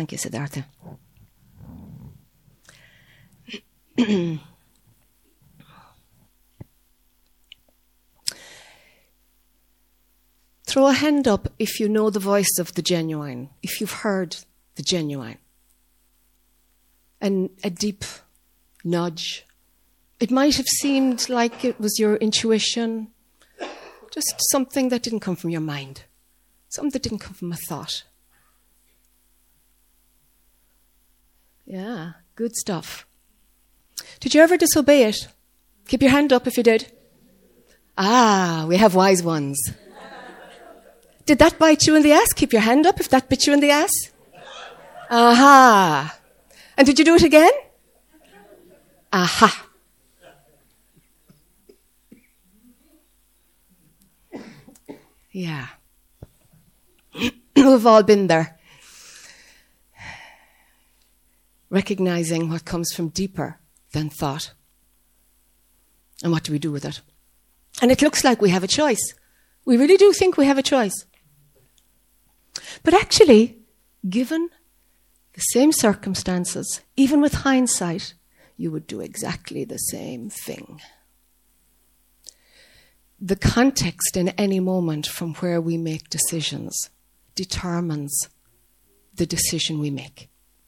Thank you, Siddhartha. Throw a hand up if you know the voice of the genuine, if you've heard the genuine. And a deep nudge. It might have seemed like it was your intuition, just something that didn't come from your mind, something that didn't come from a thought. Yeah, good stuff. Did you ever disobey it? Keep your hand up if you did. Ah, we have wise ones. Did that bite you in the ass? Keep your hand up if that bit you in the ass. Aha. And did you do it again? Aha. Yeah. We've all been there. Recognizing what comes from deeper than thought. And what do we do with it? And it looks like we have a choice. We really do think we have a choice. But actually, given the same circumstances, even with hindsight, you would do exactly the same thing. The context in any moment from where we make decisions determines the decision we make.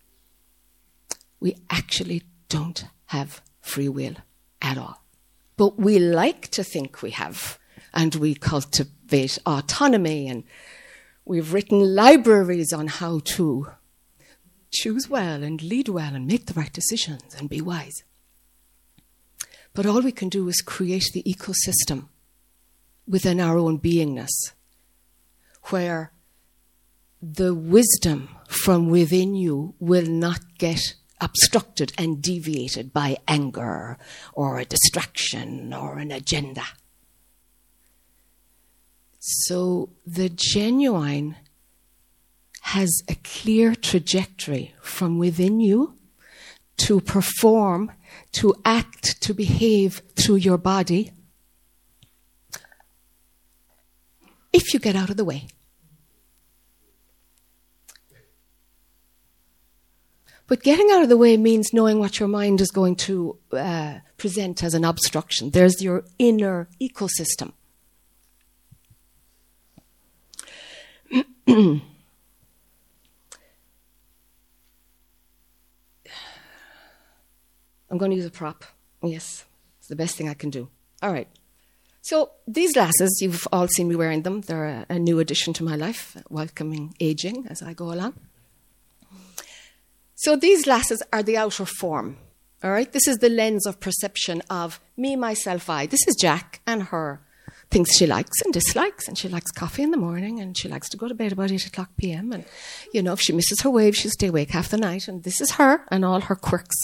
We actually don't have free will at all. But we like to think we have, and we cultivate autonomy, and we've written libraries on how to choose well and lead well and make the right decisions and be wise. But all we can do is create the ecosystem within our own beingness where the wisdom from within you will not get obstructed and deviated by anger or a distraction or an agenda. So the genuine has a clear trajectory from within you to perform, to act, to behave through your body if you get out of the way. But getting out of the way means knowing what your mind is going to present as an obstruction. There's your inner ecosystem. I'm going to use a prop. Yes, it's the best thing I can do. All right. So these glasses, you've all seen me wearing them. They're a new addition to my life, welcoming aging as I go along. So these glasses are the outer form. All right. This is the lens of perception of me, myself, I. This is Jack and her things she likes and dislikes, and she likes coffee in the morning, and she likes to go to bed about 8 o'clock p.m. And, you know, if she misses her wave, she'll stay awake half the night. And this is her and all her quirks.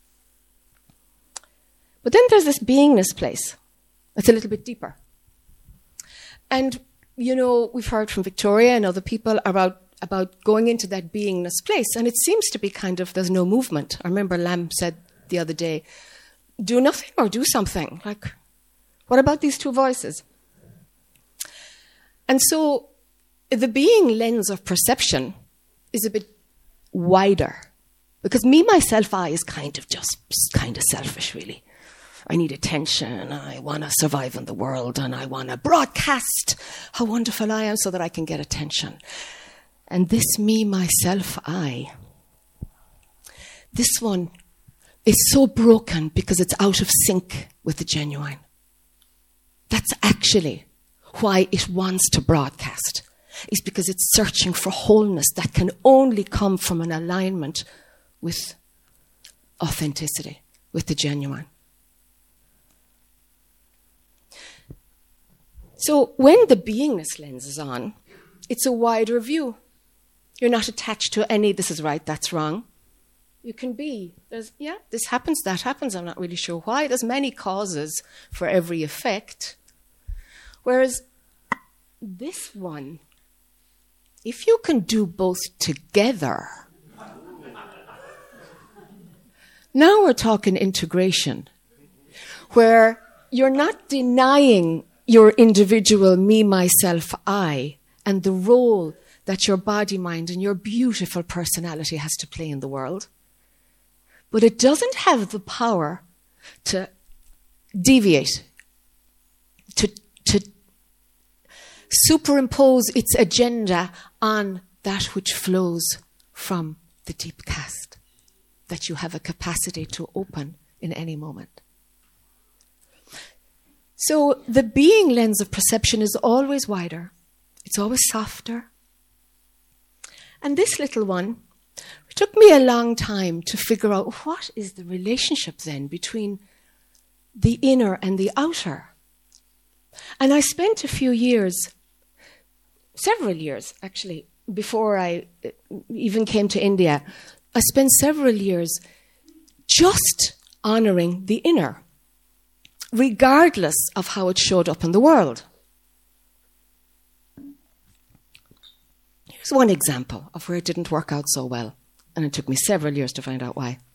But then there's this beingness place. It's a little bit deeper. And, you know, we've heard from Victoria and other people about going into that beingness place. And it seems to be kind of, there's no movement. I remember Lam said the other day, do nothing or do something. Like, what about these two voices? And so the being lens of perception is a bit wider. Because me, myself, I is kind of selfish, really. I need attention, I want to survive in the world, and I want to broadcast how wonderful I am so that I can get attention. And this me, myself, I, this one is so broken because it's out of sync with the genuine. That's actually why it wants to broadcast, is because it's searching for wholeness that can only come from an alignment with authenticity, with the genuine. So when the beingness lens is on, it's a wider view. You're not attached to any, this is right, that's wrong. You can be, this happens, that happens, I'm not really sure why. There's many causes for every effect. Whereas this one, if you can do both together, now we're talking integration, where you're not denying your individual me, myself, I, and the role that your body, mind, and your beautiful personality has to play in the world. But it doesn't have the power to deviate, to superimpose its agenda on that which flows from the deep cast that you have a capacity to open in any moment. So the being lens of perception is always wider. It's always softer. And this little one, it took me a long time to figure out what is the relationship then between the inner and the outer. And I spent a few years, several years actually, before I even came to India, I spent several years just honouring the inner, regardless of how it showed up in the world. Here's one example of where it didn't work out so well, and it took me several years to find out why.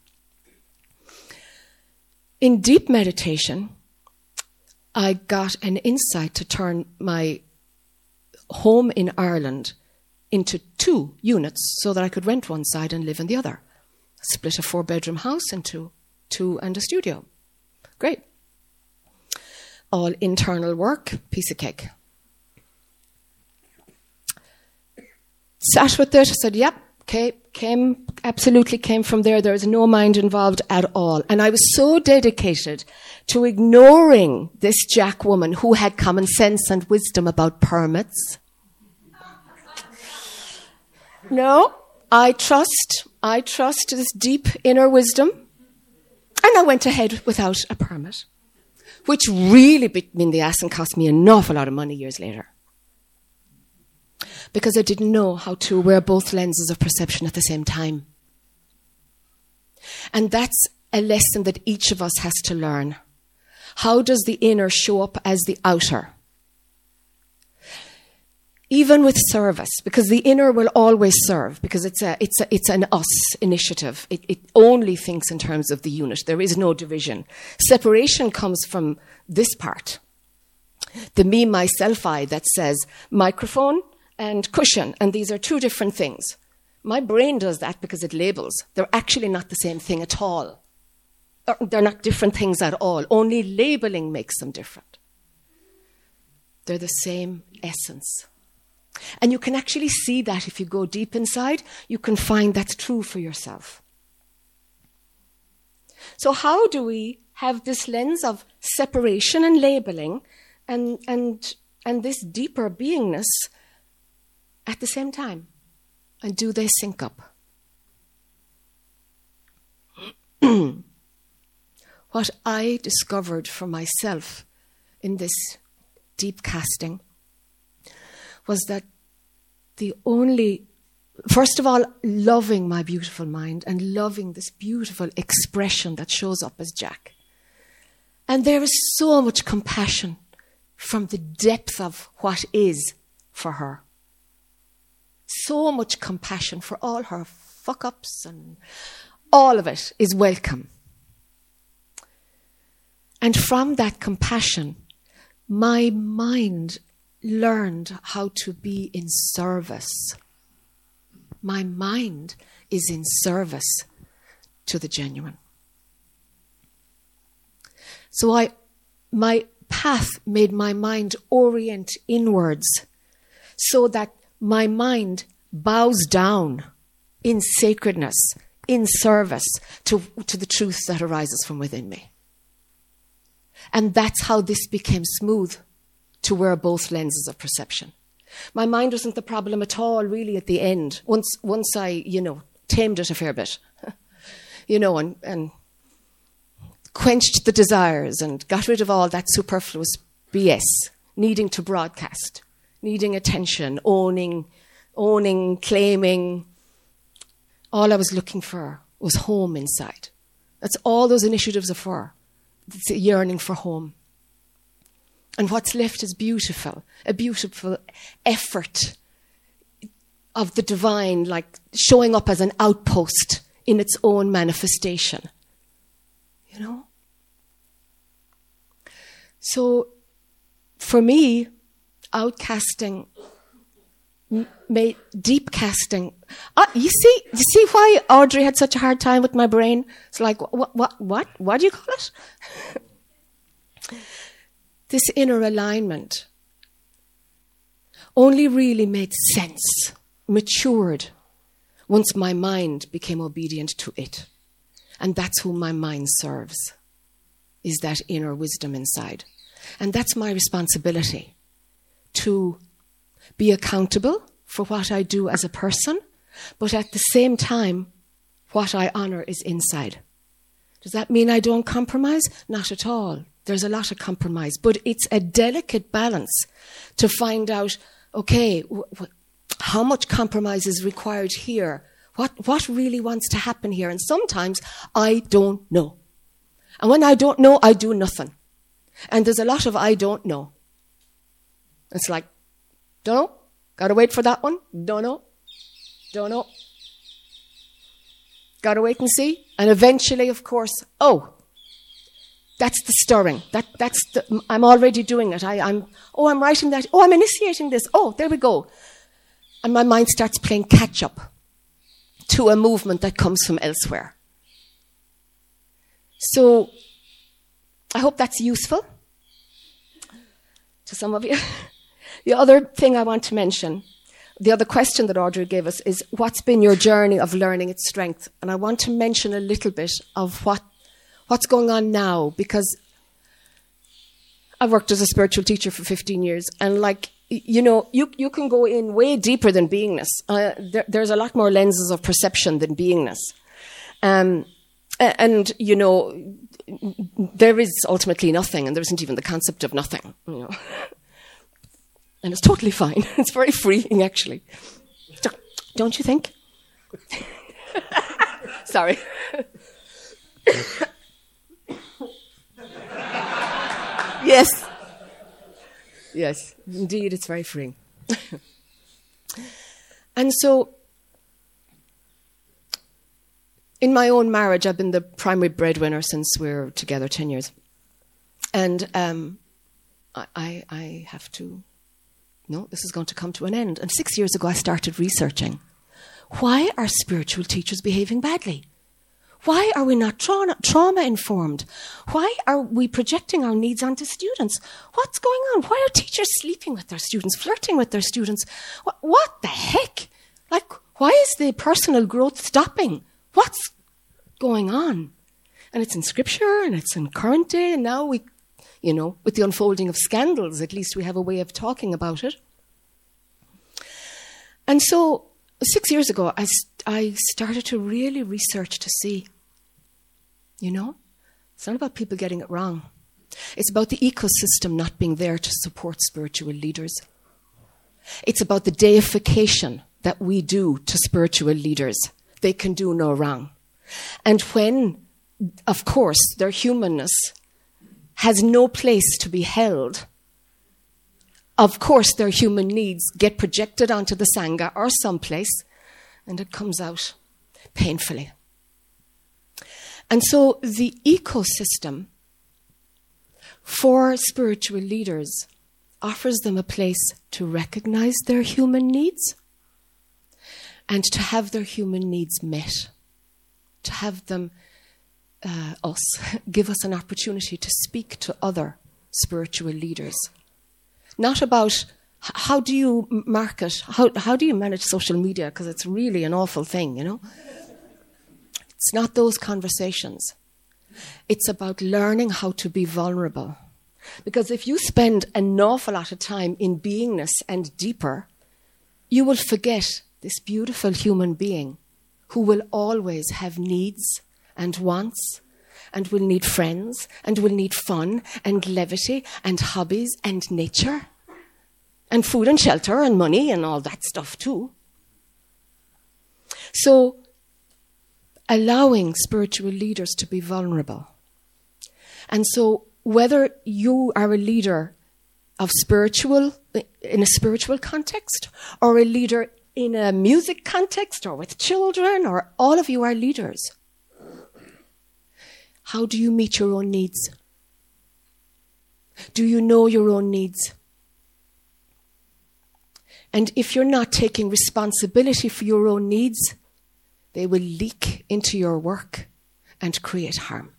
In deep meditation, I got an insight to turn my home in Ireland into 2 units so that I could rent one side and live in the other. Split a 4-bedroom house into 2 and a studio. Great. All internal work, piece of cake. Sat with it, said, yep, okay, absolutely came from there. There was no mind involved at all. And I was so dedicated to ignoring this Jack woman who had common sense and wisdom about permits. No, I trust this deep inner wisdom. And I went ahead without a permit, which really bit me in the ass and cost me an awful lot of money years later. Because I didn't know how to wear both lenses of perception at the same time. And that's a lesson that each of us has to learn. How does the inner show up as the outer? Even with service, because the inner will always serve, because it's an us initiative. It only thinks in terms of the unit. There is no division. Separation comes from this part. The me, myself, I that says microphone and cushion, and these are 2 different things. My brain does that because it labels. They're actually not the same thing at all. They're not different things at all. Only labeling makes them different. They're the same essence. And you can actually see that if you go deep inside, you can find that's true for yourself. So how do we have this lens of separation and labeling and this deeper beingness at the same time? And do they sync up? What I discovered for myself in this deep casting was that first of all, loving my beautiful mind and loving this beautiful expression that shows up as Jack. And there is so much compassion from the depth of what is for her. So much compassion for all her fuck-ups, and all of it is welcome. And from that compassion, my mind learned how to be in service. My mind is in service to the genuine. So my path made my mind orient inwards so that my mind bows down in sacredness, in service to the truth that arises from within me. And that's how this became smooth to wear both lenses of perception. My mind wasn't the problem at all, really, at the end. Once I, tamed it a fair bit, and quenched the desires and got rid of all that superfluous BS, needing to broadcast, needing attention, owning, claiming. All I was looking for was home inside. That's all those initiatives are for. It's a yearning for home. And what's left is beautiful, a beautiful effort of the divine, like showing up as an outpost in its own manifestation. So for me, outcasting May deep casting. You see why Audrey had such a hard time with my brain? It's like, what do you call it? This inner alignment only really made sense, matured, once my mind became obedient to it. And that's who my mind serves, is that inner wisdom inside. And that's my responsibility, to be accountable for what I do as a person, but at the same time, what I honor is inside. Does that mean I don't compromise? Not at all. There's a lot of compromise, but it's a delicate balance to find out, okay, how much compromise is required here? What really wants to happen here? And sometimes I don't know. And when I don't know, I do nothing. And there's a lot of I don't know. It's like, don't know, gotta wait for that one, don't know, gotta wait and see. And eventually, of course, that's the stirring. I'm already doing it. I'm writing that. I'm initiating this. There we go. And my mind starts playing catch up to a movement that comes from elsewhere. So I hope that's useful to some of you. The other thing I want to mention, the other question that Audrey gave us is, what's been your journey of learning its strength? And I want to mention a little bit of what's going on now, because I've worked as a spiritual teacher for 15 years, and you can go in way deeper than beingness. There's a lot more lenses of perception than beingness. And there is ultimately nothing, and there isn't even the concept of nothing, And it's totally fine. It's very freeing, actually. Don't you think? Sorry. Yes, indeed, it's very freeing. And so, in my own marriage, I've been the primary breadwinner since we're together 10 years. And I have to... No, this is going to come to an end. And 6 years ago, I started researching. Why are spiritual teachers behaving badly? Why are we not trauma-informed? Why are we projecting our needs onto students? What's going on? Why are teachers sleeping with their students, flirting with their students? What the heck? Why is the personal growth stopping? What's going on? And it's in scripture, and it's in current day, and now with the unfolding of scandals, at least we have a way of talking about it. And so 6 years ago, I started to really research to see, it's not about people getting it wrong. It's about the ecosystem not being there to support spiritual leaders. It's about the deification that we do to spiritual leaders. They can do no wrong. And when, of course, their humanness has no place to be held, of course their human needs get projected onto the Sangha or someplace, and it comes out painfully. And so the ecosystem for spiritual leaders offers them a place to recognize their human needs and to have their human needs met, to have them give us an opportunity to speak to other spiritual leaders. Not about how do you market, how do you manage social media, because it's really an awful thing, It's not those conversations. It's about learning how to be vulnerable. Because if you spend an awful lot of time in beingness and deeper, you will forget this beautiful human being who will always have needs and wants, and will need friends, and will need fun, and levity, and hobbies, and nature, and food and shelter, and money, and all that stuff too. So, allowing spiritual leaders to be vulnerable. And so, whether you are a leader in a spiritual context, or a leader in a music context, or with children, or all of you are leaders, how do you meet your own needs? Do you know your own needs? And if you're not taking responsibility for your own needs, they will leak into your work and create harm.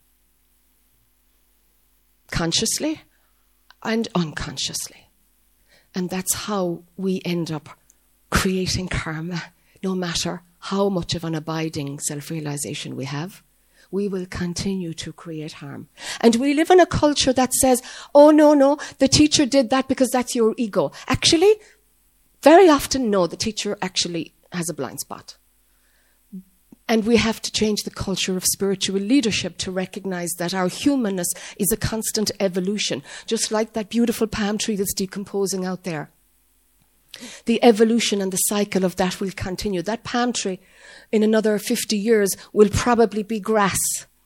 Consciously and unconsciously. And that's how we end up creating karma, no matter how much of an abiding self-realization we have. We will continue to create harm. And we live in a culture that says, oh, no, the teacher did that because that's your ego. Actually, very often, no, the teacher actually has a blind spot. And we have to change the culture of spiritual leadership to recognize that our humanness is a constant evolution, just like that beautiful palm tree that's decomposing out there. The evolution and the cycle of that will continue. That palm tree, in another 50 years, will probably be grass,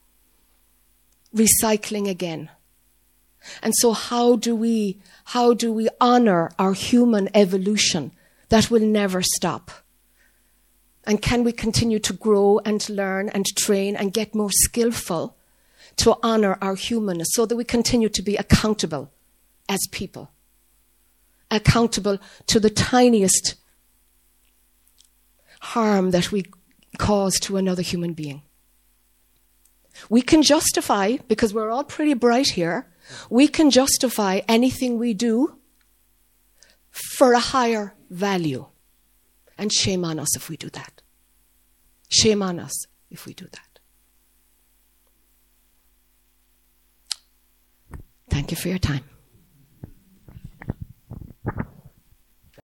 recycling again. And so how do we honor our human evolution that will never stop? And can we continue to grow and learn and train and get more skillful to honor our humanness so that we continue to be accountable as people? Accountable to the tiniest harm that we cause to another human being. We can justify, because we're all pretty bright here, we can justify anything we do for a higher value. And shame on us if we do that. Shame on us if we do that. Thank you for your time.